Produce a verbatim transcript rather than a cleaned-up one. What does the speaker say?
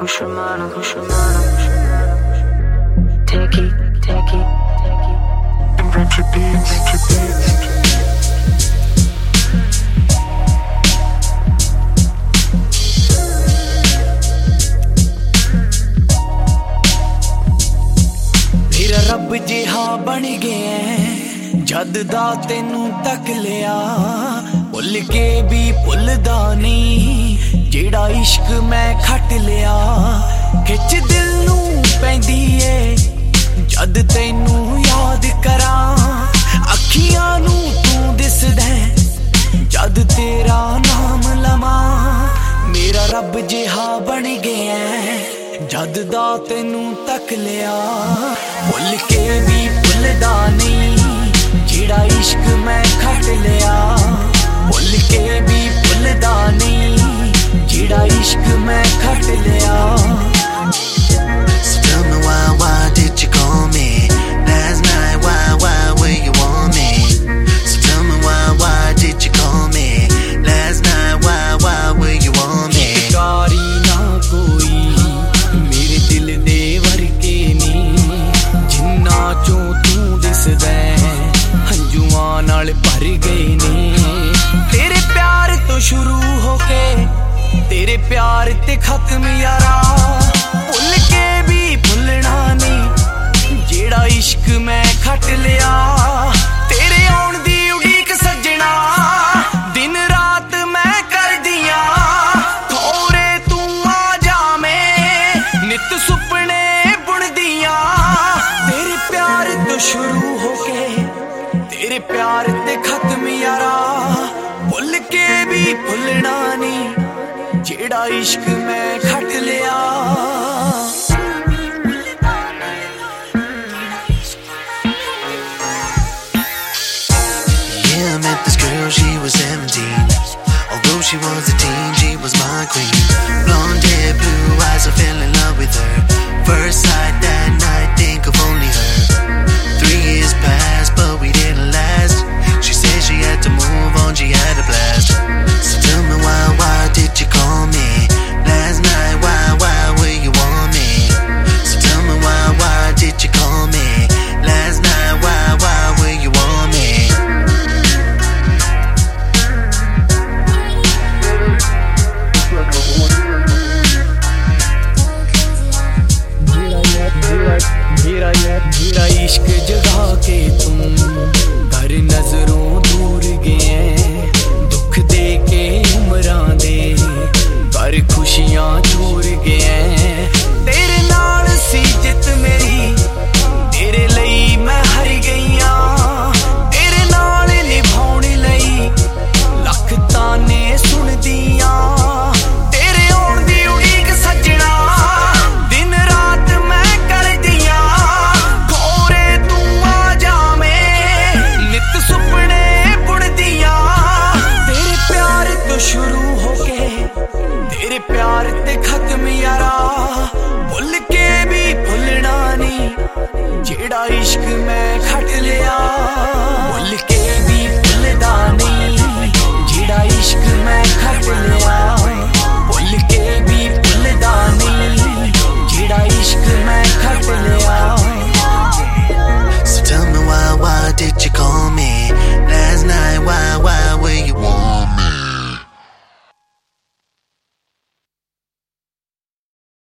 Kushumana, Kushumana, take it, take it, take it, and retro beats, retro beats. मेरा रब जिहा बन गया जद दा तेनू तक लिया भुल के भी भुलदा नहीं जेड़ा इश्क मैं खट लिया खिच दिल नू पैंदी ए जद तेनू याद करा अखियां नू तू दिसदा जद तेरा नाम लवा मेरा रब जिहा बन गया जद दा तेनू तक लिया भुल के भी भुलदा नहीं जेड़ा इश्क मैं खट लिया भुल के भी भुलदा नहीं जेड़ा इश्क मैं खट लिया So tell me why, why did you call me last night? Why, why were you on me? So tell me why, why did you call me last night? Why, why were you on me? कारी ना कोई मेरे दिल दे वर्के नी जिन्ना चों तू दिसदा हंजुआं नाल भर गए नी तेरे प्यार तो शुरू होके तेरे प्यार ते खत्म यारा भुल के भी भुलना नहीं जेड़ा इश्क मैं खट लिया तेरे आउण दी उड़ीक सजना दिन रात मैं कर दिया थोरे तू आ जावें नित सुपने बुन दिया तेरे प्यार तो शुरू होके तेरे प्यार ते खत्म यारा भुल के भी भुलना नहीं जेड़ा इश्क मैं खट लिया Yeah, I met this girl, she was seventeen. Although she was a teen, she was my queen. Blonde hair, blue eyes, I fell in love with her. First sight that night, think of only her. Three years passed, but we didn't last. She said she had to move on, she had a blast. So tell me why, why did you call me last night? Why, why were you on me? So tell me why, why did you call me last night? Why, why were you on me? मेरा मेरा इश्क जगा के तुम घर नजरों दूर गए दुख दे के उमरां दे घर खुशियां चूर गए तेरे नाल सी जित मेरी तेरे लई मैं हर गईया तेरे नाल निभाउण लई लख ताने सुन दिया तेरे आउण दी उड़ीक सजना दिन रात मैं कर दिया खोरे तू आ जावें नित सुपने बुन दिया तेरे प्यार तो शुरू होके तेरे प्यार ते खत्म यारा भुल के भी भुलना नहीं जेड़ा इश्क मैं खट लिया भुल